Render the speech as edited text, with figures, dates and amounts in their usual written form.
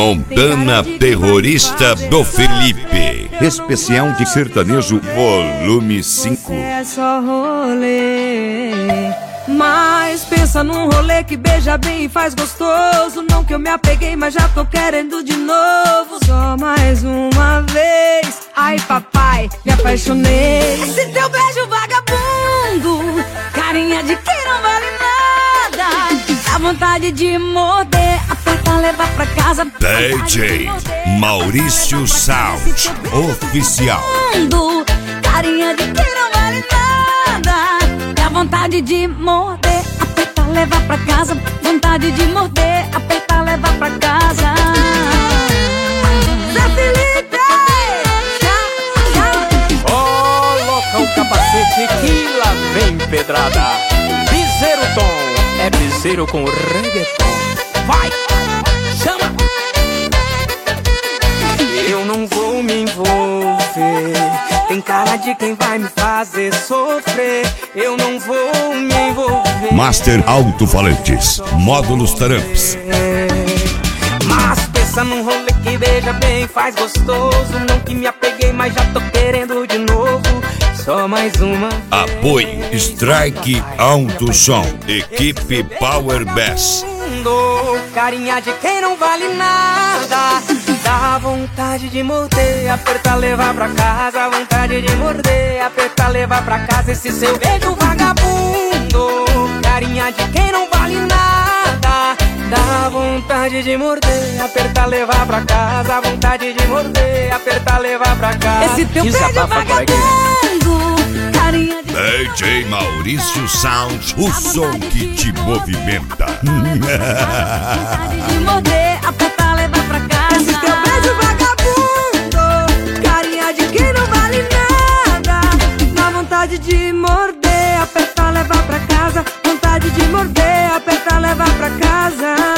Montana Terrorista do Felipe. Especial de sertanejo volume 5. É só rolê, mas pensa num rolê que beija bem e faz gostoso. Não que eu me apeguei, mas já tô querendo de novo. Só mais uma vez. Ai papai, me apaixonei. Esse teu beijo vagabundo, carinha de quem não vale nada. Dá vontade de morder, apertar, levar pra casa. DJ Maurício Sound Oficial. Carinha de quem não vale nada. Dá vontade de morder, apertar, levar pra casa. Vontade de morder, apertar, levar pra casa. Zé Felipe! Coloca o capacete que lá vem pedrada. Piseiro Tom, é piseiro com reggaeton. Vai, chama! Eu não vou me envolver, tem cara de quem vai me fazer sofrer. Eu não vou me envolver. Master Alto-Falantes, módulos Taramps. Mas pensa num rolê que beija bem, faz gostoso. Não que me apeguei, mas já tô querendo de novo. Só mais uma vez. Apoio Strike Alto Som, equipe Power Bass. Carinha de quem não vale nada. Dá vontade de morder, apertar, levar pra casa. Vontade de morder, apertar, levar pra casa. Esse seu beijo vagabundo, carinha de quem não vale nada. Dá vontade de morder, apertar, levar pra casa. Vontade de morder, apertar, levar pra casa. Esse teu beijo vagabundo, carinha de... DJ Maurício Sound, o som que te movimenta. Vontade de morder, apertar, levar pra casa. Esse teu beijo vagabundo, carinha de quem não vale nada. Dá vontade de morder, apertar, levar pra casa. Vontade de morder, apertar, levar pra casa.